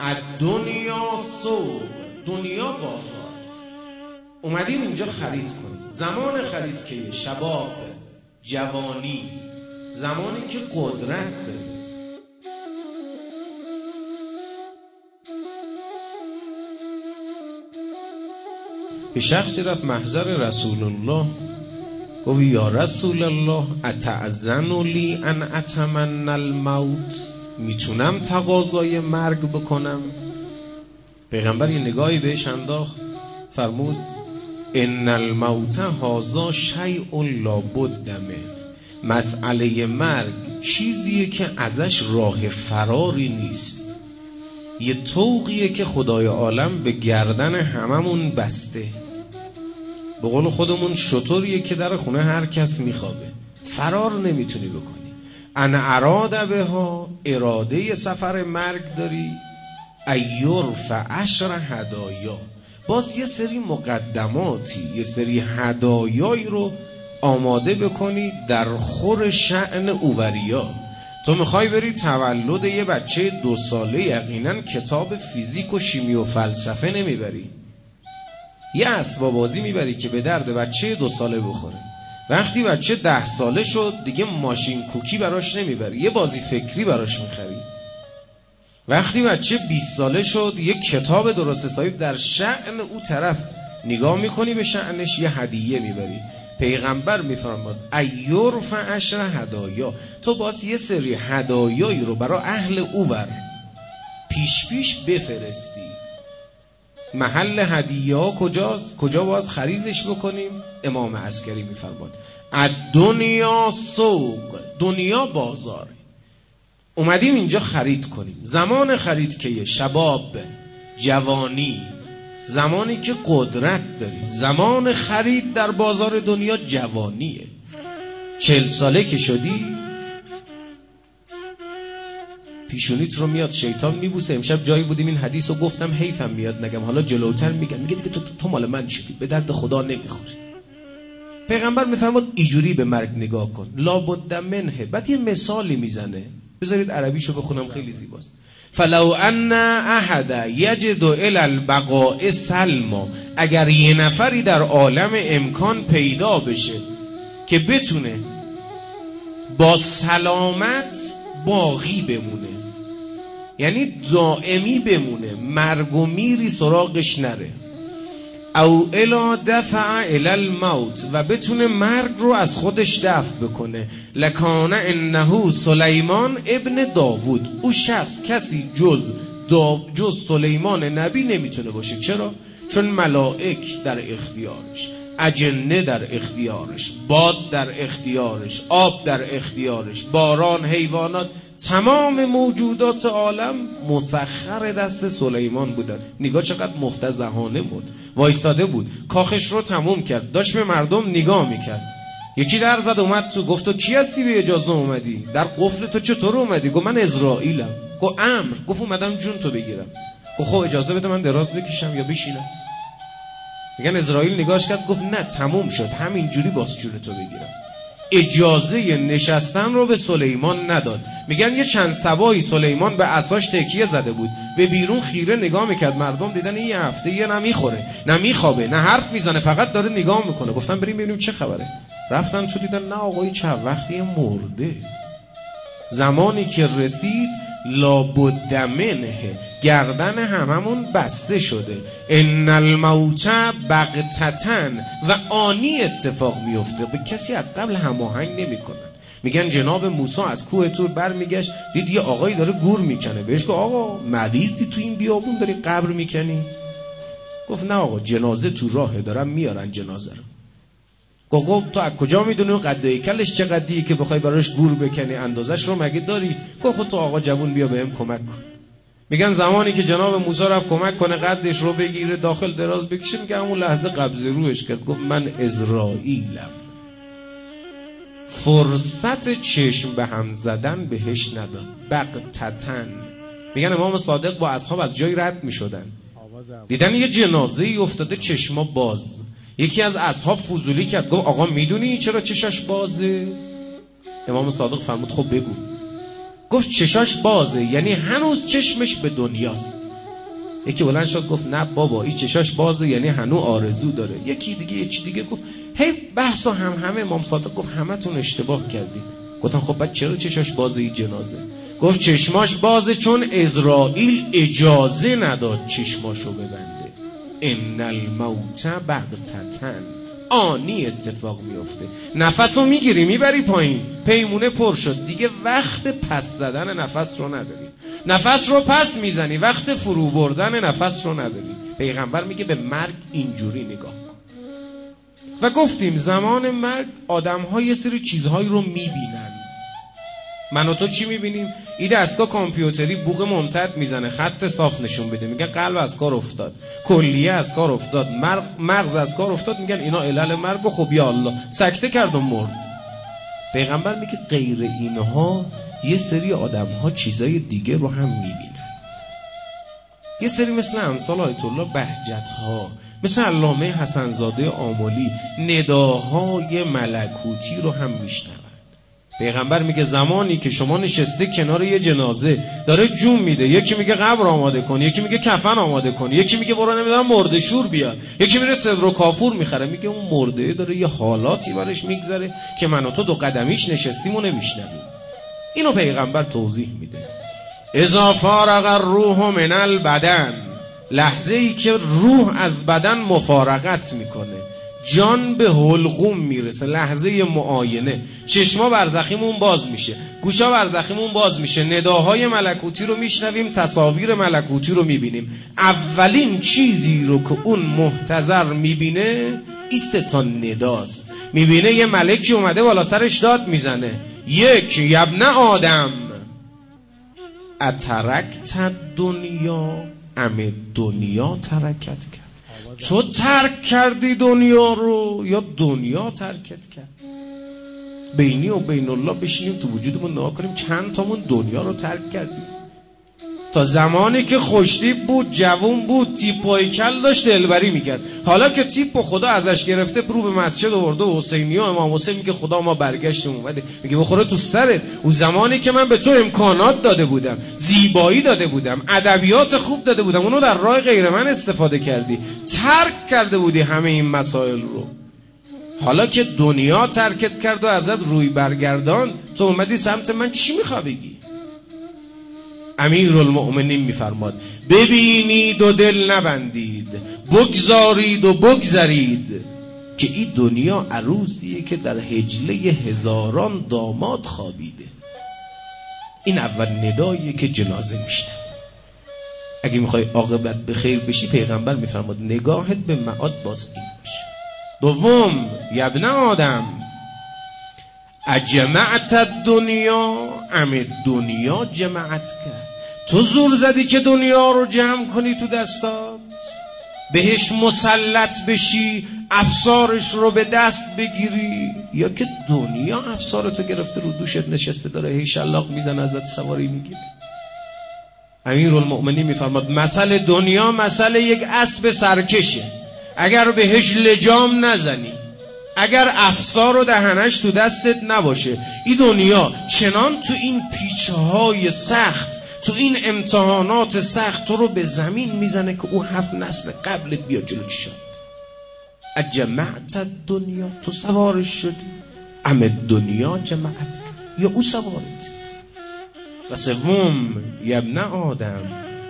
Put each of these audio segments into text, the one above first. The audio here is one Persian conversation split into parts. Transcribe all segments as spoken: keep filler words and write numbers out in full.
الدنیا سوق، دنیا بازار. اومدیم اینجا خرید کنیم. زمان خرید که شباب، جوانی، زمانی که قدرت داره. به شخصی رفت محضر رسول الله، گفت یا رسول الله اتأذن لی ان اتمنى الموت، میتونم تقاضای مرگ بکنم؟ پیغمبر یه نگاهی بهش انداخت، فرمود ان الموت هذا شیء لا بد منه، مسئله مرگ چیزیه که ازش راه فراری نیست، یه طوقیه که خدای عالم به گردن هممون بسته. به قول خودمون شطوریه که در خونه هر کس میخوابه، فرار نمیتونی بکنی. ان اراده بها، اراده سفر مرگ داری. ایرف عشر هدایا، باز یه سری مقدماتی، یه سری هدایایی رو آماده بکنی در خور شأن اووریا. تو میخوای بری تولد یه بچه دو ساله، یقینا کتاب فیزیک و شیمی و فلسفه نمیبری، یه اسباب بازی میبری که به درد بچه دو ساله بخوره. وقتی بچه ده ساله شد دیگه ماشین کوکی براش نمیبری، یه بازی فکری براش میخری. وقتی بچه بیست ساله شد یه کتاب درست حسابی در شأن او طرف نگاه میکنی، به شأنش یه هدیه میبری. پیغمبر میفرماد ایرف عشر هدایا، تو باز یه سری هدایایی رو برای اهل اوور پیش پیش بفرستی. محل هدیه ها کجاست؟ کجا باز خریدش بکنیم؟ امام عسکری میفرماد الدنیا سوق، دنیا بازار. اومدیم اینجا خرید کنیم. زمان خرید که شباب، جوانی، زمانی که قدرت داریم. زمان خرید در بازار دنیا جوانیه. چل ساله که شدی پیشونیت رو میاد شیطان میبوسه. امشب جایی بودیم این حدیث رو گفتم، حیفم میاد نگم، حالا جلوتر میگم. میگه دیگه تو, تو مال من شدی، به درد خدا نمیخوری. پیغمبر میفرماد اینجوری به مرگ نگاه کن، لابد منه. بعد یه مثالی میزنه، بذارید عربیشو بخونم، خیلی زیباست. فلو ان احد یجد الی البقاء سلما، اگر یه نفری در عالم امکان پیدا بشه که بتونه با سلامت باقی بمونه، یعنی دائمی بمونه، مرگ و میری سراغش نره، او الا دفع الی الموت، و بتونه مرگ رو از خودش دفع بکنه، لکان انه سلیمان ابن داوود، او شخص کسی جز داو جز سلیمان نبی نمیتونه باشه. چرا؟ چون ملائک در اختیارش، اجنه در اختیارش، باد در اختیارش، آب در اختیارش، باران، حیوانات، تمام موجودات عالم مسخر دست سلیمان بودن. نگاه چقدر مفتضحانه بود. وایستاده بود، کاخش رو تموم کرد، داشت به مردم نگاه میکرد. یکی در زد اومد تو، گفت تو کی هستی به اجازه اومدی؟ در قفل تو چطور اومدی؟ گفت من اسرائیلم. گفت امر؟ گفت اومدم جون تو بگیرم. گفت خب اجازه بده من دراز بکشم یا بشینم؟ میگن اسرائیل نگاهش کرد، گفت نه تموم شد، همین جوری باز جون تو بگیرم. اجازه نشستن رو به سلیمان نداد. میگن یه چند سبایی سلیمان به عصاش تکیه زده بود، به بیرون خیره نگاه میکرد، مردم دیدن این یه هفته یه نمیخوره، نه میخوابه، نه حرف میزنه، فقط داره نگاه میکنه. گفتن بریم ببینیم چه خبره. رفتن تو دیدن نه آقای چه وقتی مرده. زمانی که رسید لابد منه، گردن هممون بسته شده. ان الموت بغتتن، و آنی اتفاق میفته، به کسی از قبل هماهنگ نمیکنن. میگن جناب موسی از کوه طور برمیگشت، دید یه آقایی داره گور میکنه، بهش گفت آقا مریضی تو این بیابون داری قبر میکنی؟ گفت نه آقا جنازه تو راه دارن میارن جنازه رو. گفت تو از کجا میدونی قد هیکلش چقدریه که بخوای براش گور بکنی؟ اندازش رو مگه داری؟ گفت تو آقا جوون بیا بهم کمک کن. میگن زمانی که جناب موسی رفت کمک کنه قدش رو بگیره داخل دراز بکشه، میگه همون لحظه قبض روحش کرد، گفت من اسرائیلم. فرصت چشم به هم زدن بهش نداد. بغتتن. میگن امام صادق با اصحاب از جای رد میشدن، دیدن یه جنازه ای افتاده چشما باز. یکی از اصحاب فضولی کرد، گفت آقا میدونی چرا چشاش بازه؟ امام صادق فرمود خب بگو. گفت چشاش بازه یعنی هنوز چشمش به دنیاست. یکی بلند شد گفت نه بابا این چشاش بازه، یعنی هنو آرزو داره. یکی دیگه یه چی دیگه گفت. هی بحث و هم همه. امام صادق گفت همتون اشتباه کردید. گفتن خب بعد چرا چشاش بازه این جنازه؟ گفت چشماش بازه چون عزرائیل اجازه نداد چشماشو ببنده. ان الموت بغتة، آنی اتفاق میفته. نفسو میگیری میبری پایین، پیمونه پر شد دیگه، وقت پس زدن نفس رو نداری. نفس رو پس میزنی، وقت فرو بردن نفس رو نداری. پیغمبر میگه به مرگ اینجوری نگاه کن. و گفتیم زمان مرگ آدم‌ها یه سری چیزهایی رو میبینن. من و تو چی میبینیم؟ این دستگاه کامپیوتری بوق ممتد میزنه، خط صاف نشون بده، میگن قلب از کار افتاد، کلیه از کار افتاد، مغز از کار افتاد، میگن اینا علل مرگ. و خب یا الله سکته کرد و مرد. پیغمبر میگه غیر اینها یه سری آدم‌ها چیزای دیگه رو هم میبینن. یه سری مثل امثال آیت الله بهجت‌ها، مثل علامه حسن‌زاده آملی، نداهای ملکوتی رو هم میشنون. پیغمبر میگه زمانی که شما نشسته کنار یه جنازه داره جون میده، یکی میگه قبر آماده کن، یکی میگه کفن آماده کن، یکی میگه برو نمیدونم مرده شور بیار، یکی میره صدر و کافور میخره، میگه اون مرده داره یه حالاتی برش میگذره که من و تو دو قدمیش نشستیم و نمیشنویم. اینو پیغمبر توضیح میده. اذا فارغ الروح من البدن، لحظه ای که روح از بدن مفارقت میکنه، جان به حلقوم میرسه، لحظه معاینه، چشما برزخیمون باز میشه، گوشا برزخیمون باز میشه، نداهای ملکوتی رو میشنویم، تصاویر ملکوتی رو میبینیم. اولین چیزی رو که اون محتضر میبینه ایست تا نداست. میبینه یه ملکی اومده بالا سرش داد میزنه، یک یبن آدم اترکت دنیا ام دنیا ترکت کرد. تو ترک کردی دنیا رو یا دنیا ترکت کرد؟ بینی و بین الله بشینیم تو وجودمون نگاه کنیم چند تامون دنیا رو ترک کردیم. تا زمانی که خوشتیپ بود، جوون بود، تیپ و هیکل داشت، دلبری میکرد. حالا که تیپ و خدا ازش گرفته، برو به مسجد آورده و حسینی و امام حسین میگه خدا ما برگشتیم اومده، میگه بخوره تو سرت. اون زمانی که من به تو امکانات داده بودم، زیبایی داده بودم، ادبیات خوب داده بودم، اونو در راه غیر من استفاده کردی، ترک کرده بودی همه این مسائل رو. حالا که دنیا ترکت کرد و ازت روی برگردان، تو اومدی سمت من، چی میخوای بگی؟ امیرالمؤمنین میفرماد ببینید و دل نبندید، بگذارید و بگذرید که این دنیا عروسیه که در حجله هزاران داماد خوابیده. این اول نداییه که جنازه میشنه. اگه میخوای عاقبت به خیر بشی، پیغمبر میفرماد نگاهت به معاد باز این باشه. دوم یبن آدم اجمعت الدنیا ام دنیا جمعت کرد. تو زور زدی که دنیا رو جمع کنی تو دستات، بهش مسلط بشی، افسارش رو به دست بگیری، یا که دنیا افسارتو گرفته رو دوشت نشسته داره هی شلاق میزنه ازت سواری میگیره. امیرالمؤمنین میفرماد مثل دنیا مثل یک اسب سرکشه، اگر بهش لجام نزنی، اگر افسار و دهنش تو دستت نباشه، این دنیا چنان تو این پیچهای سخت، تو این امتحانات سخت تو رو به زمین میزنه که او هفت نسل قبلت بیا جلو چشات. اجمعت دنیا، تو سوارش شدی، ام دنیا جمعت یا او سوارت. و سوم یبن آدم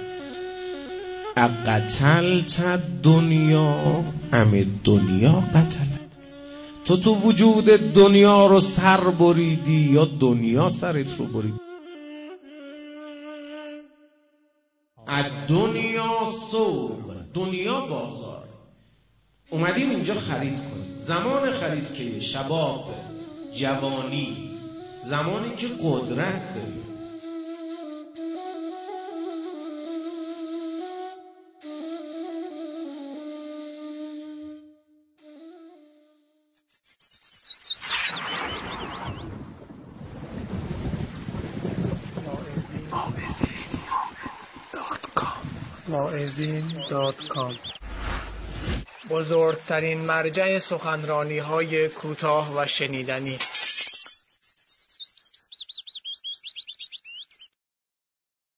اقتلت دنیا ام دنیا قتلت. تو تو وجود دنیا رو سر بریدی یا دنیا سرت رو برید. دنیا سوق، دنیا بازار. اومدیم اینجا خرید کنیم. زمان خرید که شباب، جوانی، زمانی که قدرت داری. واعظین دات کام بزرگترین مرجع سخنرانی های کوتاه و شنیدنی.